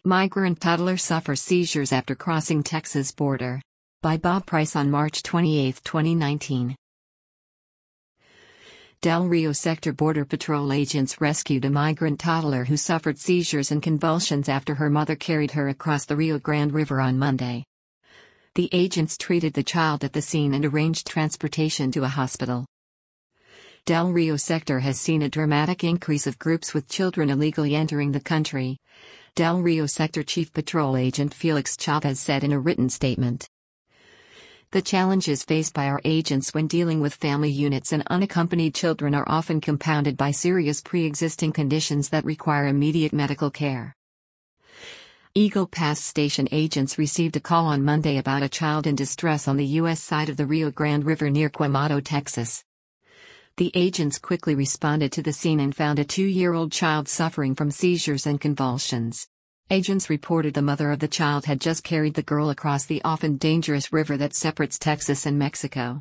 Migrant toddler suffers seizures after crossing Texas border. By Bob Price on March 28, 2019. Del Rio Sector Border Patrol agents rescued a migrant toddler who suffered seizures and convulsions after her mother carried her across the Rio Grande River on Monday. The agents treated the child at the scene and arranged transportation to a hospital. Del Rio Sector has seen a dramatic increase of groups with children illegally entering the country, Del Rio Sector Chief Patrol Agent Felix Chavez said in a written statement. The challenges faced by our agents when dealing with family units and unaccompanied children are often compounded by serious pre-existing conditions that require immediate medical care. Eagle Pass Station agents received a call on Monday about a child in distress on the U.S. side of the Rio Grande River near Quemado, Texas. The agents quickly responded to the scene and found a 2-year-old child suffering from seizures and convulsions. Agents reported the mother of the child had just carried the girl across the often dangerous river that separates Texas and Mexico.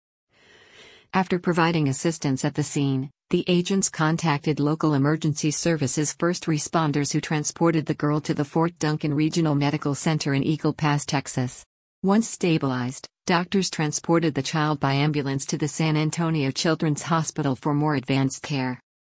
After providing assistance at the scene, the agents contacted local emergency services first responders who transported the girl to the Fort Duncan Regional Medical Center in Eagle Pass, Texas. Once stabilized, doctors transported the child by ambulance to the San Antonio Children's Hospital for more advanced care.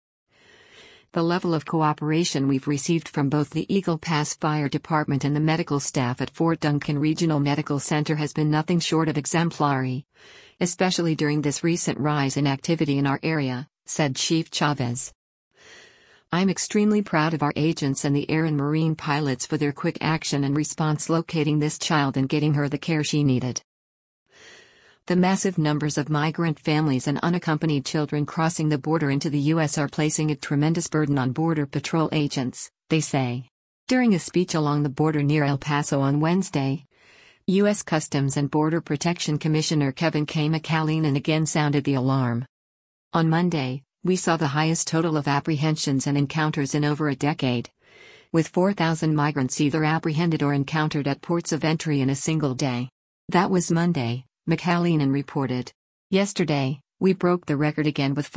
The level of cooperation we've received from both the Eagle Pass Fire Department and the medical staff at Fort Duncan Regional Medical Center has been nothing short of exemplary, especially during this recent rise in activity in our area, said Chief Chavez. I'm extremely proud of our agents and the air and marine pilots for their quick action and response locating this child and getting her the care she needed. The massive numbers of migrant families and unaccompanied children crossing the border into the U.S. are placing a tremendous burden on Border Patrol agents, they say. During a speech along the border near El Paso on Wednesday, U.S. Customs and Border Protection Commissioner Kevin K. McAleenan again sounded the alarm. On Monday, we saw the highest total of apprehensions and encounters in over a decade, with 4,000 migrants either apprehended or encountered at ports of entry in a single day. That was Monday, McAleenan reported. Yesterday, we broke the record again with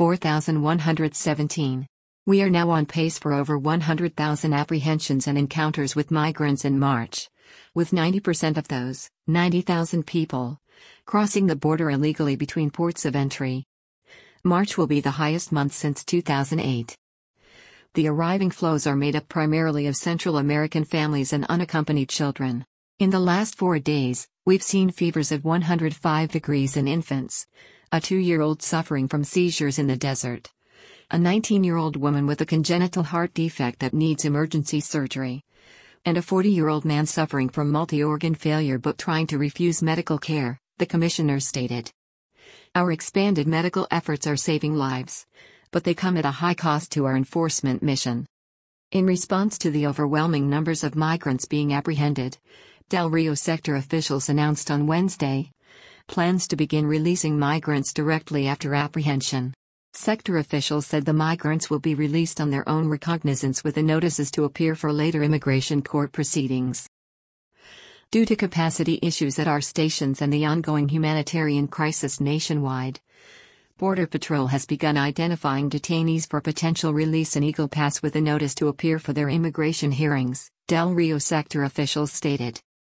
4,117. We are now on pace for over 100,000 apprehensions and encounters with migrants in March, with 90% of those, 90,000 people, crossing the border illegally between ports of entry. March will be the highest month since 2008. The arriving flows are made up primarily of Central American families and unaccompanied children. In the last 4 days, we've seen fevers of 105 degrees in infants, a 2-year-old suffering from seizures in the desert, a 19-year-old woman with a congenital heart defect that needs emergency surgery, and a 40-year-old man suffering from multi-organ failure but trying to refuse medical care, the commissioner stated. Our expanded medical efforts are saving lives, but they come at a high cost to our enforcement mission. In response to the overwhelming numbers of migrants being apprehended, Del Rio Sector officials announced on Wednesday plans to begin releasing migrants directly after apprehension. Sector officials said the migrants will be released on their own recognizance with the notices to appear for later immigration court proceedings. Due to capacity issues at our stations and the ongoing humanitarian crisis nationwide, Border Patrol has begun identifying detainees for potential release in Eagle Pass with a notice to appear for their immigration hearings, Del Rio Sector officials stated.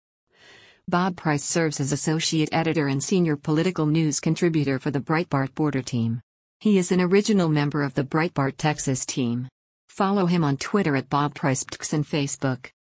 Bob Price serves as associate editor and senior political news contributor for the Breitbart Border team. He is an original member of the Breitbart Texas team. Follow him on Twitter at Bob Price and Facebook.